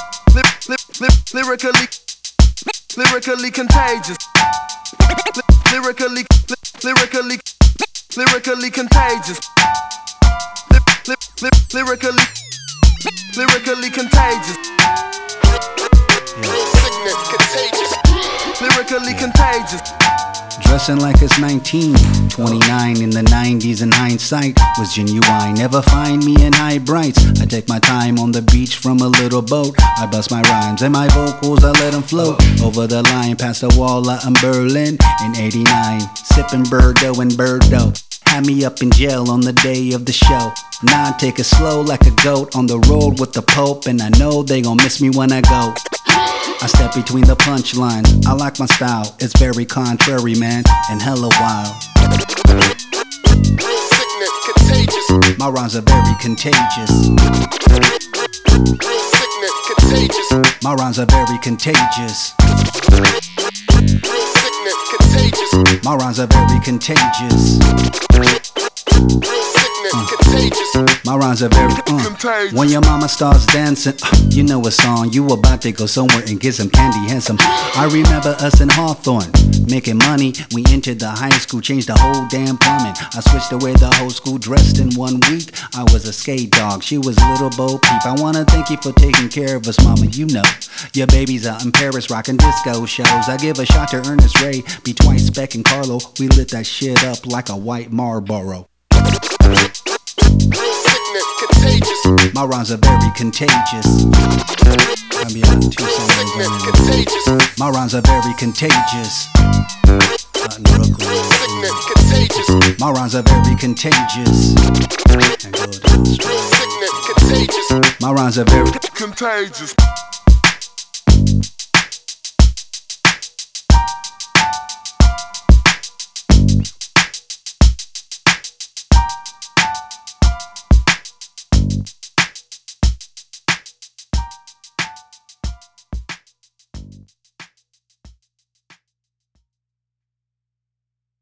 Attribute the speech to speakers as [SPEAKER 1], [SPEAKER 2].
[SPEAKER 1] Lyrically contagious. Lyrically contagious. Lyrically contagious. Lyrically contagious.
[SPEAKER 2] Dressing like it's 1929 in the 90s, in hindsight was genuine. Never find me in high brights. I take my time on the beach from a little boat. I bust my rhymes and my vocals, I let them float over the line past the wall out in Berlin in 89. Sipping Bordeaux and Bordeaux. Had me up in jail on the day of the show. Now I take it slow like a goat on the road with the Pope, and I know they gon' miss me when I go. I step between the punchlines. I like my style, it's very contrary, man, and hella wild.
[SPEAKER 1] Real sickness, contagious.
[SPEAKER 2] My rhymes are very contagious.
[SPEAKER 1] Real sickness, contagious.
[SPEAKER 2] My rhymes are very contagious.
[SPEAKER 1] Real sickness, contagious.
[SPEAKER 2] My rhymes are very contagious.
[SPEAKER 1] Real sickness, contagious.
[SPEAKER 2] My rhymes are very contagious. When your mama starts dancing, you know it's on. You about to go somewhere and get some candy handsome. I remember us in Hawthorne, making money. We entered the high school, changed the whole damn plumbing. I switched the way the whole school dressed in 1 week. I was a skate dog, she was little Bo Peep. I wanna thank you for taking care of us, mama, you know. Your baby's out in Paris rocking disco shows. I give a shot to Ernest Ray, be twice Beck and Carlo. We lit that shit up like a white Marlboro.
[SPEAKER 1] Real sickness, contagious.
[SPEAKER 2] My rhymes are very contagious. I'll be on 2 songs
[SPEAKER 1] Contagious.
[SPEAKER 2] My rhymes are very contagious. Out in Brooklyn.
[SPEAKER 1] Real sickness, contagious.
[SPEAKER 2] My rhymes are very contagious. And go down the street.
[SPEAKER 1] Real sickness, contagious.
[SPEAKER 2] My rhymes are very
[SPEAKER 1] Contagious.